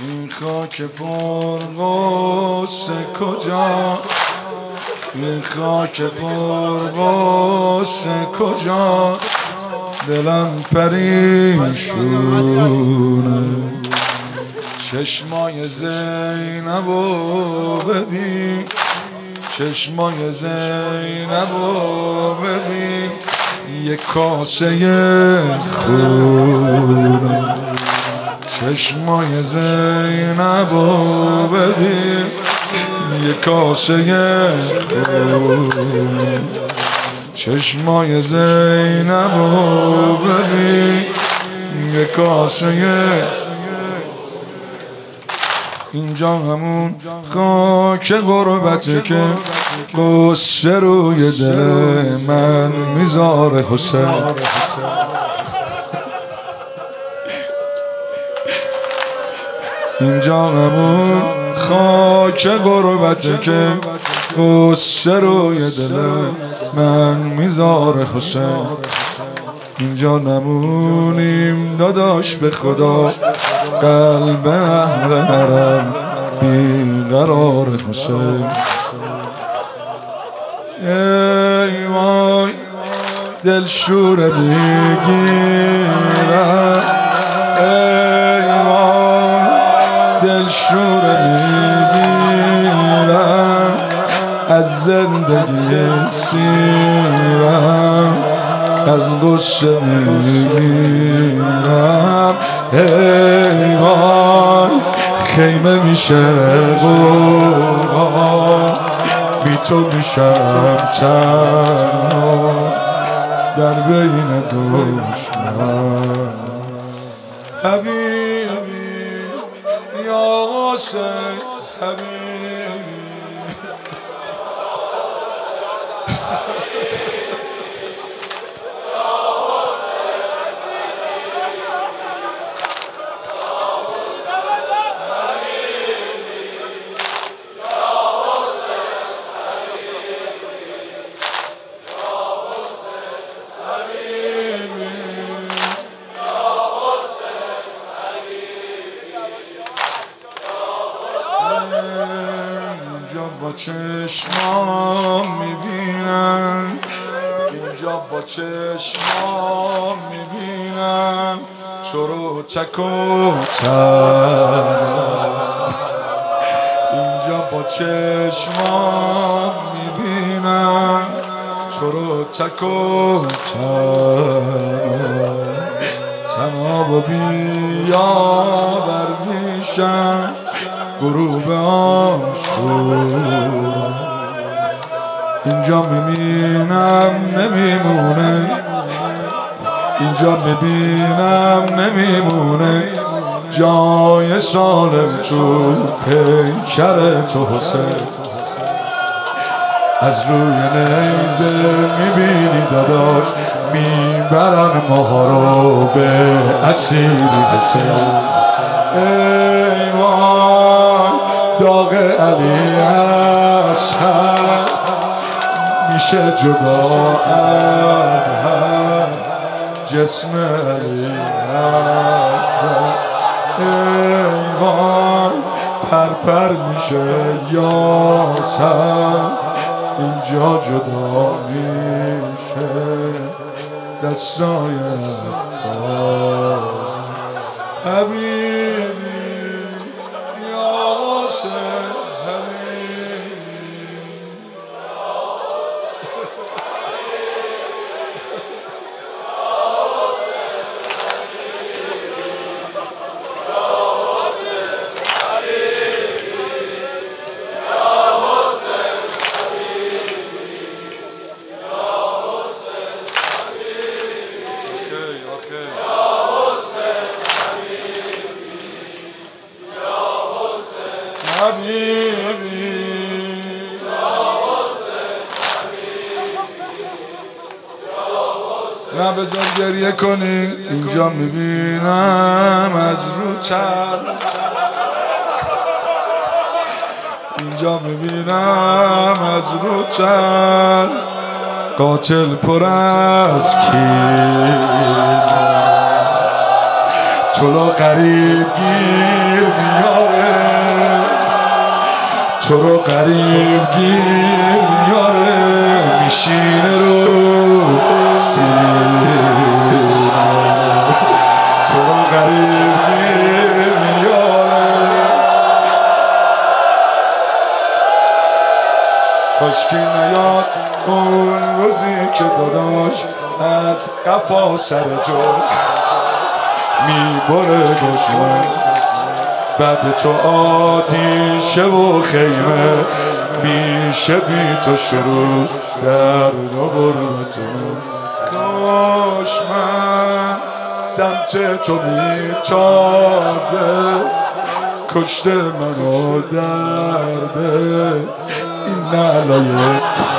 این خاک پرغصه کجا، این خاک پرغصه کجا، دلم پریشونه. چشمای زینبو ببین، چشمای زینبو ببین، یک کاسه خونه. چشمای زینبو ببین، یک کاسه خونه. چشمای زینبو ببین، یک کاسه. اینجا همون خاک غربته که قصه روی دل من میذاره حسین. اینجا همون خاک غربته که قصه روی دل من میذاره حسین. اینجا نمونیم داداش به خدا، قلب اهل حرم بیقرار حسین. ای وای دل شوره بگیرم، ای وای دل شوره بگیرم، از زندگی سیرم از غصه میمیرم. ای وای خیمه میشه قرآن، بی تو میشم تنها در بین دشمن. حبیبی یا حسین حبیبی، با چشمام میبینم، اینجا با چشمام میبینم چرو چک و اینجا با چشمام میبینم چرو چک و تناب و بیاور میشم غروب آشور. اینجا میبینم نمیمونه، اینجا میبینم نمیمونه جای سالم تو پیکر تو حسین. از روی نیزه میبینی داداش میبرن ماها رو به اسیری حسین. ای وای داغ علی اصغر میشه جدا از هر جسم علی اکبر. ای وای پرپر میشه یاسر، اینجا جدا میشه دستای حبیبی یا حسین حبیبی. نه بذار گریه کنی، اینجا میبینم از رو چر، اینجا میبینم از رو چر قاتل پر از کین. چلو غریب گیر میاد تو رو غریب گیر میاره میشینه رو سینه تو رو غریب گیر میاره کاشکی نیاد اون روزی که داداش از قفا سر تو میبره دشمن بعد تو آتیشه و خیمه میشه بی تو شروع درد و غربتون دشمن سمت تو میتازه کشته منو درده این نلایه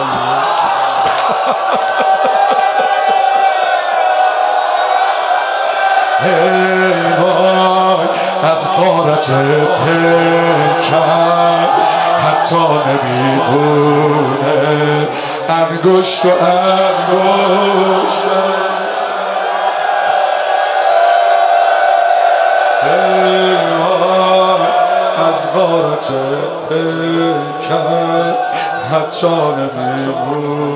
ای وای از غارت پیکر حتی نمیبونه انگشت و انگشت ای وای از غارت پیکر حتی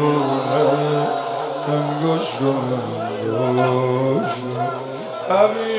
نمیبونه انگشت و انگشت